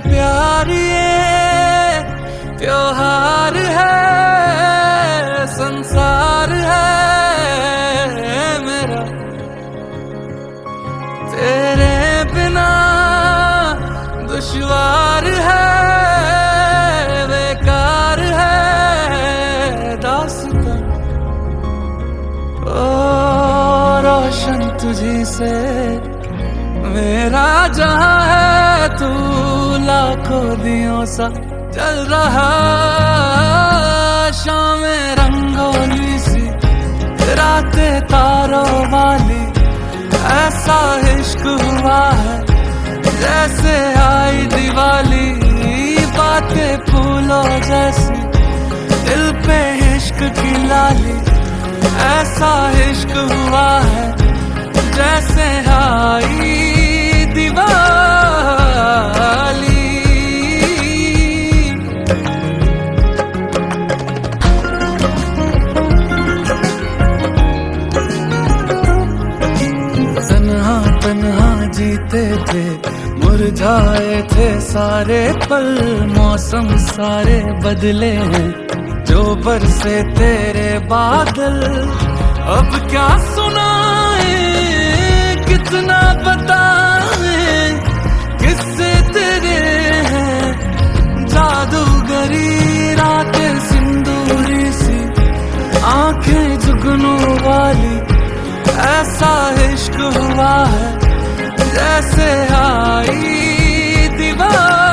प्यार ये त्योहार है, संसार है मेरा। तेरे बिना दुश्वार है, बेकार है दास्तां। ओ रोशन तुझी से मेरा जहां है, तू लाखों दियों सा जल रहा। शामें रंगोली सी, रातें तारों वाली, ऐसा इश्क हुआ है जैसे आई दिवाली। बातें फूलों जैसी, दिल पे इश्क की लाली, ऐसा इश्क हुआ है जैसे आई दिवाली। तन्हा तन्हा जीते थे, मुरझाए थे सारे पल, मौसम सारे बदले हैं जो बरसे तेरे बादल। अब क्या सुनाए, कितना बताए, किससे तेरे हैं जादूगरी रातें सिंदूरी सी, आंखें जुगनू वाली, ऐसा इश्क हुआ है जैसे आई दिवाली।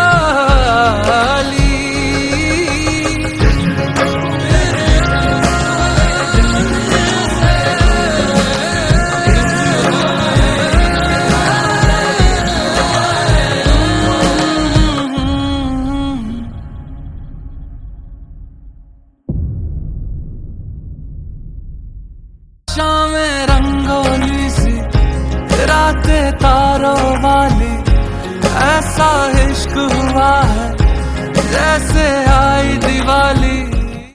शामें रंगोली सी, रातें तारों वाली, ऐसा इश्क हुआ है जैसे आई दिवाली।